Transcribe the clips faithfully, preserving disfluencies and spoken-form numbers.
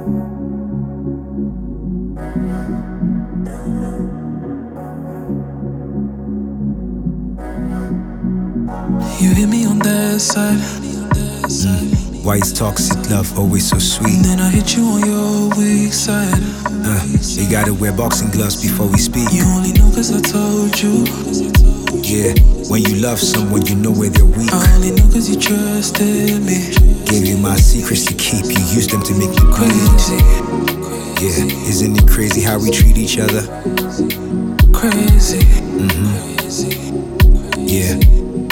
You hit me on that side. Mm. Why is toxic love always so sweet? And then I hit you on your weak side. Uh, you gotta wear boxing gloves before we speak. You only know cause I told you. Yeah, when you love someone, you know where they're weak. I only know cause you trusted me. Gave you my secrets to keep. You used them to make me crazy. Yeah, isn't it crazy how we treat each other? Crazy. Mm-hmm. Yeah.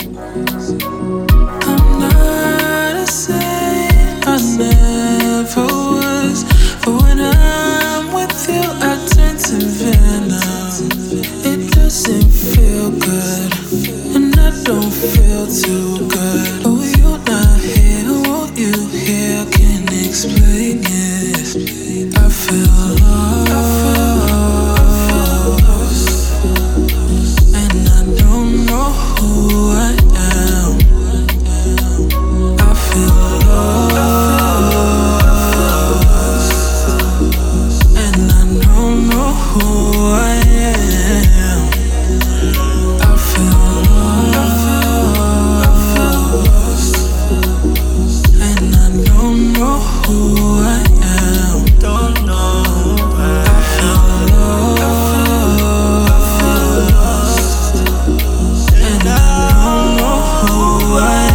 I'm not a saint, I never was. But when I'm with you, I turn to venom. It doesn't feel good, and I don't feel too good. Oh, you're not here, won't you hear? I can't explain it. I feel lost, and I don't know who I am. I feel lost, and I don't know who I am. I feel lost, and I don't know who I am. Don't know who I am. And I don't know who I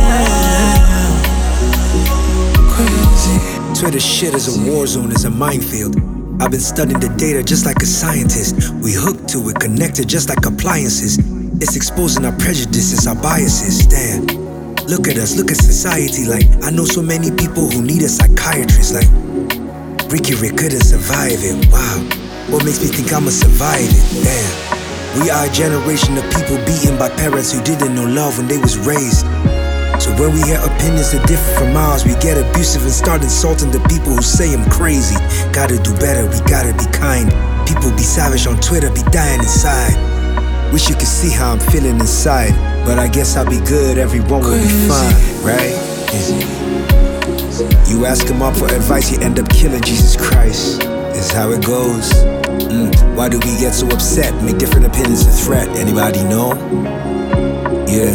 am. Crazy. Twitter shit is a war zone, is a minefield. I've been studying the data just like a scientist. We hooked to it, connected just like appliances. It's exposing our prejudices, our biases. Damn, look at us, look at society. Like, I know so many people who need a psychiatrist. Like, Ricky Rick couldn't survive it. Wow, what makes me think I'ma survive it? Damn, we are a generation of people beaten by parents who didn't know love when they was raised. So when we hear opinions that differ from ours, we get abusive and start insulting the people who say I'm crazy. Gotta do better, we gotta be kind. People be savage on Twitter, be dying inside. Wish you could see how I'm feeling inside, but I guess I'll be good, everyone will be fine, right? Yeah. You ask him up for advice, you end up killing Jesus Christ. Is how it goes. Mm. Why do we get so upset, make different opinions a threat? Anybody know? Yeah.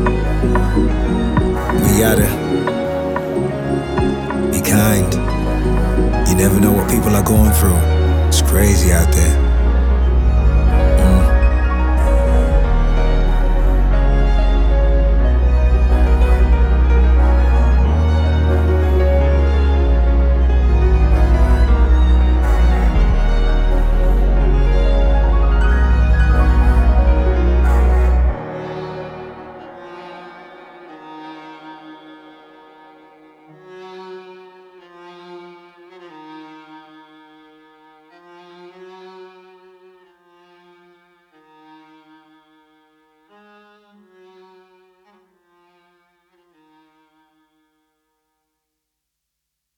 We gotta be kind. You never know what people are going through. It's crazy out there.